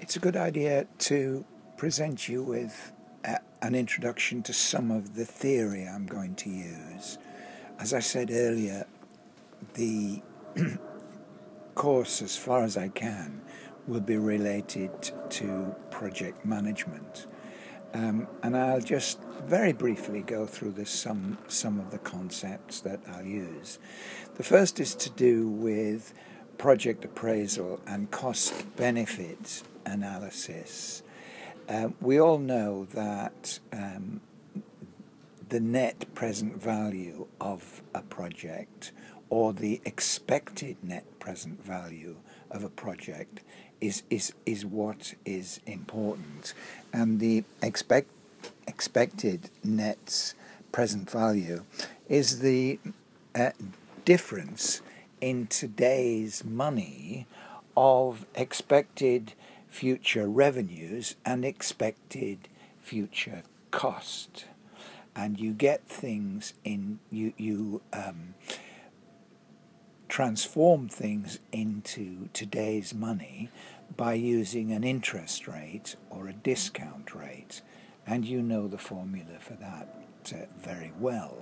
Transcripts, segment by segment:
it's a good idea to present you with an introduction to some of the theory I'm going to use. As I said earlier, the course, as far as I can, will be related to project management. And I'll just very briefly go through some of the concepts that I'll use. The first is to do with project appraisal and cost-benefit analysis. We all know that the net present value of a project, or the expected net present value of a project, is what is important, and the expected net present value is the difference in today's money of expected future revenues and expected future cost. And you get things in you transform things into today's money by using an interest rate or a discount rate, and you know the formula for that very well.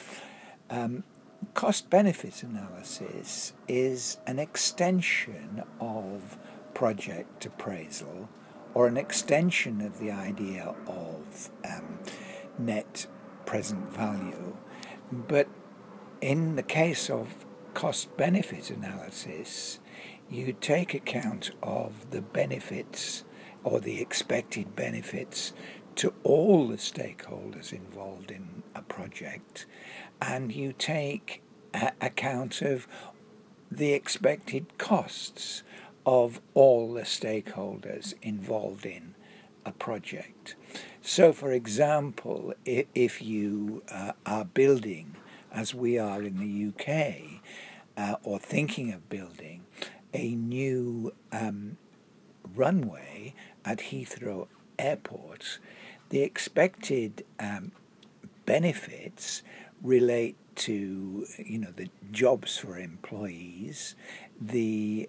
Cost-benefit analysis is an extension of project appraisal, or an extension of the idea of net present value. But in the case of cost-benefit analysis, you take account of the benefits or the expected benefits to all the stakeholders involved in a project, and you take account of the expected costs of all the stakeholders involved in a project. So, for example, if you are building, as we are in the UK, or thinking of building a new runway at Heathrow Airport, the expected benefits relate to, the jobs for employees, the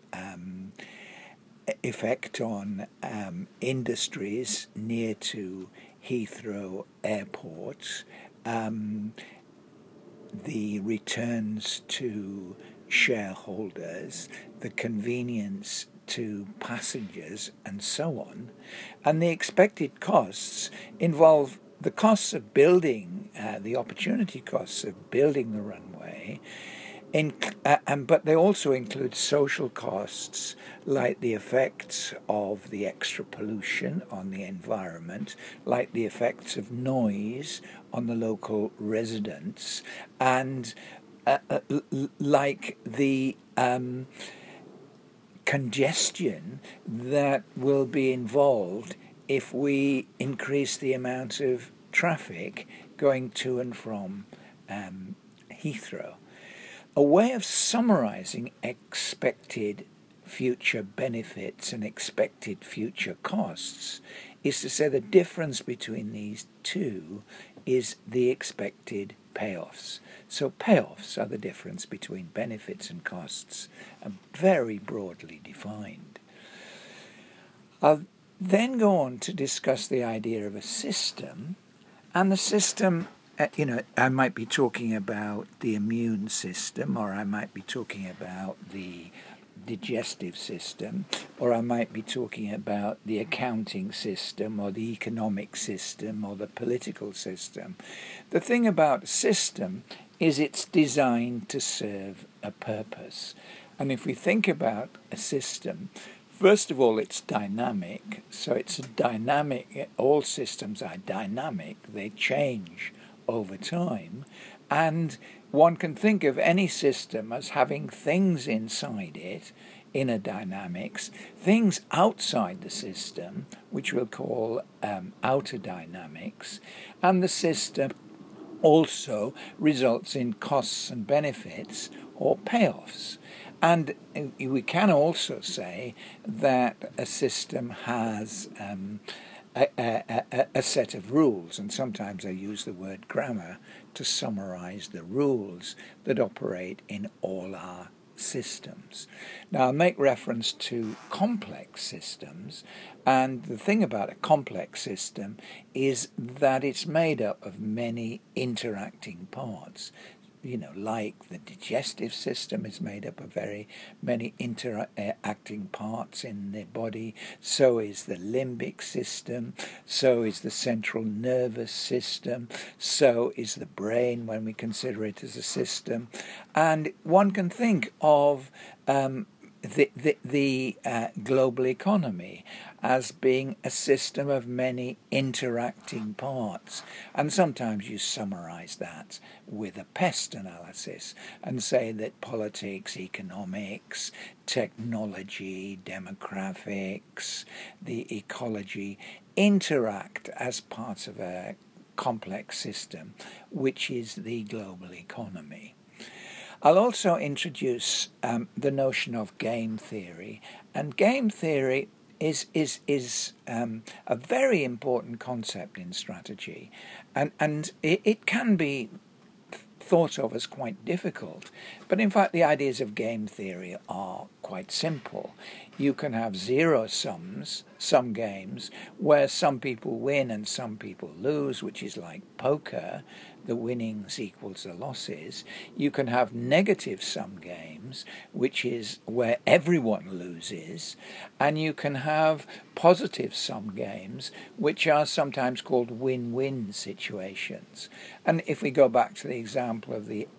effect on industries near to Heathrow Airport, the returns to shareholders, the convenience to passengers, and so on. And the expected costs involve the costs of building, the opportunity costs of building the runway, but they also include social costs, like the effects of the extra pollution on the environment, like the effects of noise on the local residents, and like the congestion that will be involved if we increase the amount of traffic going to and from Heathrow. A way of summarizing expected future benefits and expected future costs is to say the difference between these two is the expected payoffs. So payoffs are the difference between benefits and costs, very broadly defined. I'll then go on to discuss the idea of a system, and the system, I might be talking about the immune system, or I might be talking about the digestive system, or I might be talking about the accounting system, or the economic system, or the political system. The thing about a system is it's designed to serve a purpose. And if we think about a system, first of all, it's dynamic. So it's a dynamic, all systems are dynamic, they change over time. And one can think of any system as having things inside it, inner dynamics, things outside the system, which we'll call outer dynamics, and the system also results in costs and benefits or payoffs. And we can also say that a system has a set of rules, and sometimes I use the word grammar to summarize the rules that operate in all our systems. Now, I'll make reference to complex systems, and the thing about a complex system is that it's made up of many interacting parts. Like the digestive system is made up of very many interacting parts in the body. So is the limbic system. So is the central nervous system. So is the brain when we consider it as a system. And one can think of the global economy as being a system of many interacting parts. And sometimes you summarize that with a pest analysis and say that politics, economics, technology, demographics, the ecology interact as parts of a complex system, which is the global economy. I'll also introduce the notion of game theory, and game theory is a very important concept in strategy, and it can be thought of as quite difficult, but in fact the ideas of game theory are quite simple. You can have zero sums, some games, where some people win and some people lose, which is like poker. The winnings equals the losses. You can have negative sum games, which is where everyone loses, and you can have positive sum games, which are sometimes called win-win situations. And if we go back to the example of the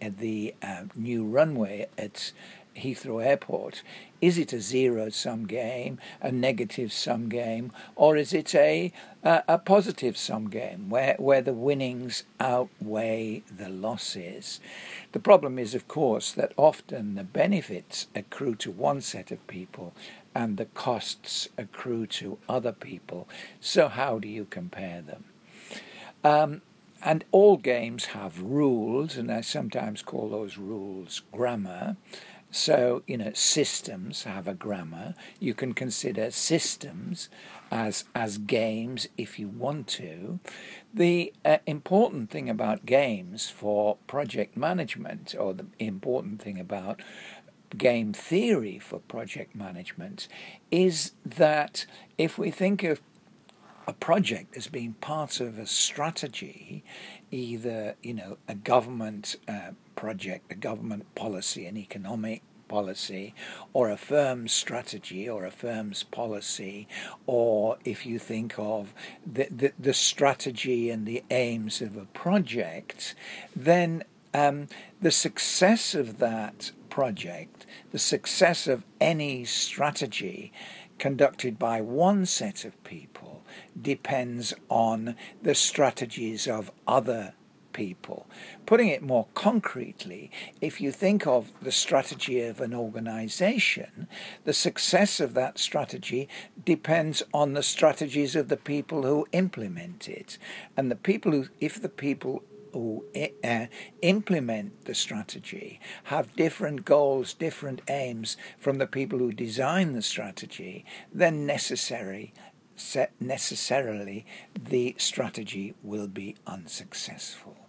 new runway at Heathrow Airport, is it a zero-sum game, a negative-sum game, or is it a positive-sum game where the winnings outweigh the losses? The problem is, of course, that often the benefits accrue to one set of people and the costs accrue to other people. So how do you compare them? And all games have rules, and I sometimes call those rules grammar. So, systems have a grammar. You can consider systems as games if you want to. The important thing about games for project management, or the important thing about game theory for project management, is that if we think of a project as being part of a strategy, either a government project, a government policy, an economic policy, or a firm's strategy or a firm's policy, or if you think of the strategy and the aims of a project, then the success of that project, the success of any strategy conducted by one set of people, depends on the strategies of other people. Putting it more concretely, if you think of the strategy of an organization, the success of that strategy depends on the strategies of the people who implement it. And if the people who implement the strategy have different goals, different aims from the people who design the strategy, then necessarily the strategy will be unsuccessful.